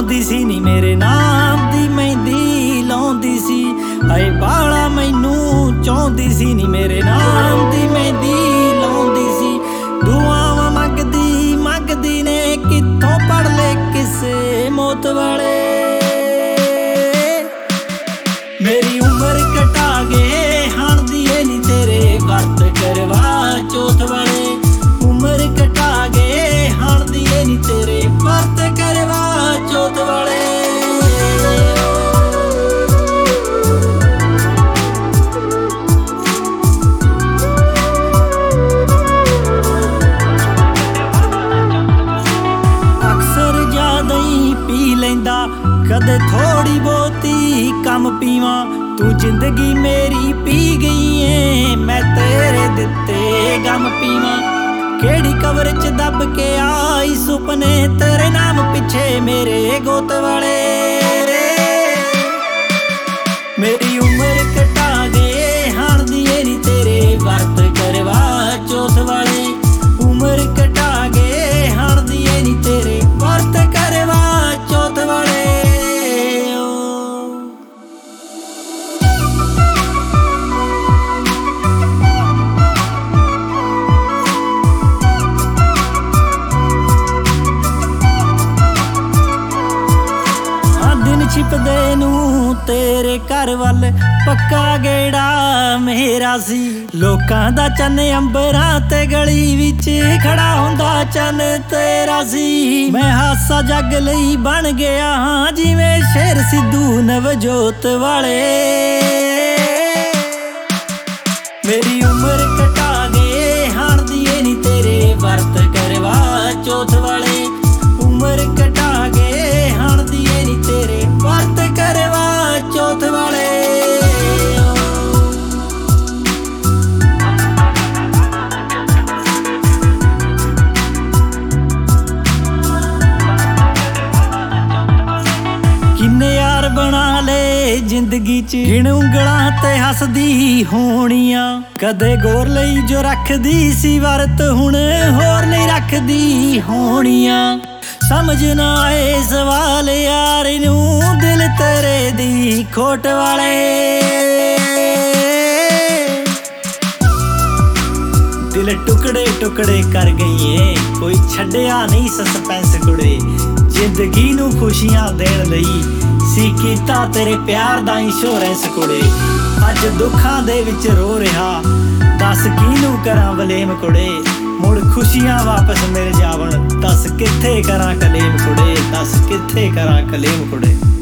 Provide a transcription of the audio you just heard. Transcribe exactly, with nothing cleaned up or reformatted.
ਚਾਹੁੰਦੀ ਸੀ ਨੀ ਮੇਰੇ ਨਾਮ ਦੀ ਮਹਿੰਦੀ ਲਾਉਂਦੀ ਸੀ। ਹਾਏ ਬਾਲਾ ਮੈਨੂੰ ਚਾਹੁੰਦੀ ਸੀ ਨੀ ਮੇਰੇ ਨਾਮ ਦੀ ਮਹਿੰਦੀ ਲਾਉਂਦੀ ਸੀ। ਦੁਆਵਾਂ ਮੰਗਦੀ ਮੰਗਦੀ ਨੇ ਕਿੱਥੋਂ ਪੜ ਲੈ ਕਿਸੇ ਮੌਤ ਵਾਲੇ। ਮੇਰੀ ਉਮਰ ਘਟਾ ਗਏ ਹਣਦੀ ਏ ਨੀ ਤੇਰੇ ਵਰਤ ਕਰਵਾ ਚੌਥ ਵਾਲੇ। ਉਮਰ ਘਟਾ ਗਏ ਹਣਦੀ ਏ ਨੀ ਤੇਰੇ ਵਰਤ ਕਰਵਾ ਚੌਥ ਵਾਲੇ। ਅਕਸਰ ਜ਼ਿਆਦਾ ਹੀ ਪੀ ਲੈਂਦਾ ਕਦੇ ਥੋੜੀ ਬਹੁਤੀ ਕਮ ਪੀਵਾਂ। ਤੂੰ ਜ਼ਿੰਦਗੀ ਮੇਰੀ ਪੀ ਗਈ ਏ ਮੈਂ ਤੇਰੇ ਦਿੱਤੇ ਗਮ ਪੀਵਾਂ। ਕਿਹੜੀ ਕਬਰ ਚ ਦੱਬ ਕੇ ਆਈ ਸੁਪਨੇ ਤੇਰੇ ਨਾਮ ਪਿੱਛੇ ਮੇਰੇ ਗੋਤ ਵਾਲੇ। ਮੇਰੀ ਉਮਰ ਘਟਾ ਗਏ ਹਣਦੀ ਏ ਨੀ ਤੇਰੇ ਵਰਤ ਕਰਵਾ ਚੌਥ ਵਾਲੇ। ਉਮਰ ਘਟਾ ਗਏ ਹਣਦੀ ਏ ਨੀ ਤੇਰੇ ਵਰਤ ਕਰਵਾ ਚੌਥ ਵਾਲੇ। ਛਿਪਦੇ ਨੂੰ ਤੇਰੇ ਘਰ ਵੱਲ ਪੱਕਾ ਗੇੜਾ ਮੇਰਾ ਸੀ। ਲੋਕਾਂ ਦਾ ਚੰਨ ਅੰਬਰਾਂ ਤੇ ਗਲੀ ਵਿੱਚ ਖੜਾ ਹੁੰਦਾ ਚੰਨ ਤੇਰਾ ਸੀ। ਮੈਂ ਹਾਸਾ ਜੱਗ ਲਈ ਬਣ ਗਿਆ ਹਾਂ ਜਿਵੇਂ ਸ਼ੇਰ ਸਿੱਧੂ ਨਵਜੋਤ ਵਾਲੇ। ਮੇਰੀ ਉਮਰ ਘਟਾ ਗਏ ਹਣਦੀ ਏ ਨੀ ਤੇਰੇ ਵਰਤ ਕਰਵਾ ਚੌਥ ਵਾਲੇ। ਉਮਰ ਘਟਾ ਗਏ ਹਣਦੀ ਏ ਨੀ ਤੇਰੇ ਵਰਤ ਕਰਵਾ ਚੌਥ ਵਾਲੇ। ਕਿੰਨੇ ਯਾਰ ਬਣਾ ਲਏ ਜ਼ਿੰਦਗੀ ਚ ਗਿਣ ਉਂਗਲਾਂ ਤੇ ਹੱਸਦੀ ਹੋਣੀਆਂ। ਕਦੇ ਗੌਰ ਲਈ ਜੋ ਰੱਖਦੀ ਸੀ ਵਰਤ ਹੁਣ ਹੋਰ ਨਹੀਂ ਰੱਖਦੀ ਹੋਣੀਆਂ। ਸਮਝ ਨਾ ਆਏ ਸਵਾਲ ਯਾਰ ਨੂੰ ਦਿਲ ਤੇਰੇ ਦੀ ਖੋਟ ਵਾਲੇ। ਦਿਲ ਟੁਕੜੇ ਟੁਕੜੇ ਕਰ ਗਈ ਏ ਕੋਈ ਛੱਡਿਆ ਨਹੀਂ ਸਸਪੈਂਸ ਕੁੜੇ। ਜ਼ਿੰਦਗੀ ਨੂੰ ਖੁਸ਼ੀਆਂ ਦੇਣ ਲਈ ਸੀ ਕੀਤਾ ਤੇਰੇ ਪਿਆਰ ਦਾ ਇੰਸ਼ੋਰੈਂਸ ਕੁੜੇ। ਅੱਜ ਦੁੱਖਾਂ ਦੇ ਵਿੱਚ ਰੋ ਰਿਹਾ ਦੱਸ ਕਿਹਨੂੰ ਕਰਾਂ ਬਲੇਮ ਕੁੜੇ। ਮੁੜ ਖੁਸ਼ੀਆਂ ਵਾਪਸ ਮਿਲ ਜਾਵਣ ਦੱਸ ਕਿੱਥੇ ਕਰਾਂ ਕਲੇਮ ਕੁੜੇ। ਦੱਸ ਕਿੱਥੇ ਕਰਾਂ ਕਲੇਮ ਕੁੜੇ।